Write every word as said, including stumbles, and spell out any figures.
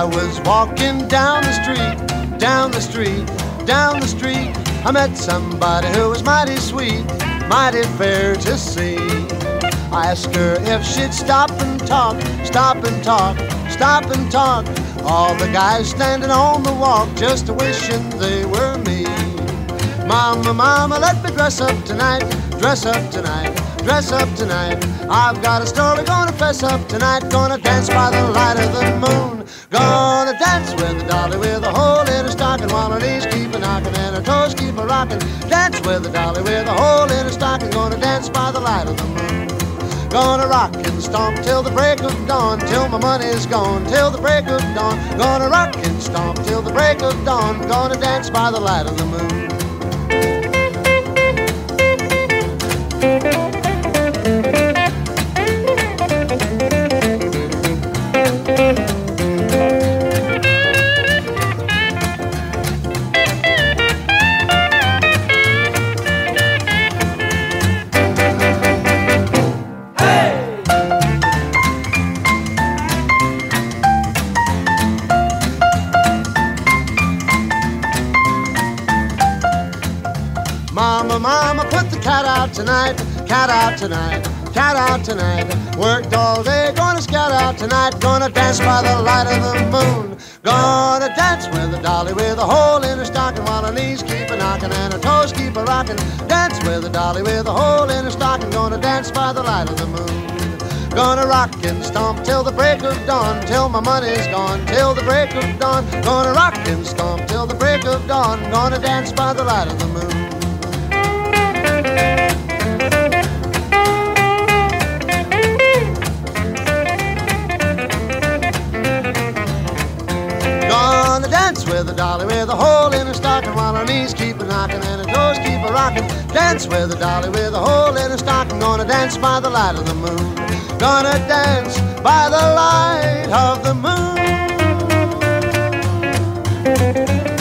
I was walking down the street, down the street, down the street. I met somebody who was mighty sweet, mighty fair to see. I asked her if she'd stop and talk, stop and talk, stop and talk. All the guys standing on the walk just wishing they were me. Mama, mama, let me dress up tonight, dress up tonight, dress up tonight. I've got a story, gonna fess up tonight, gonna dance by the light of the moon. Gonna dance with a dolly with a hole in her stocking, while her knees keep a knocking and her toes keep a rocking. Dance with a dolly with a hole in her stocking, gonna dance by the light of the moon. Gonna rock and stomp till the break of dawn, till my money's gone, till the break of dawn. Gonna rock and stomp till the break of dawn, gonna dance by the light of the moon. Mama, mama, put the cat out tonight, cat out tonight, cat out tonight. Worked all day, gonna scout out tonight, gonna dance by the light of the moon. Gonna dance with a dolly with a hole in her stocking, while her knees keep a knocking and her toes keep a rocking. Dance with a dolly with a hole in her stocking, gonna dance by the light of the moon. Gonna rock and stomp till the break of dawn, till my money's gone, till the break of dawn. Gonna rock and stomp till the break of dawn, gonna dance by the light of the moon. Gonna dance with a dolly with a hole in her stocking, while her knees keep a knocking and her toes keep a rocking. Dance with a dolly with a hole in her stocking, gonna dance by the light of the moon. Gonna dance by the light of the moon.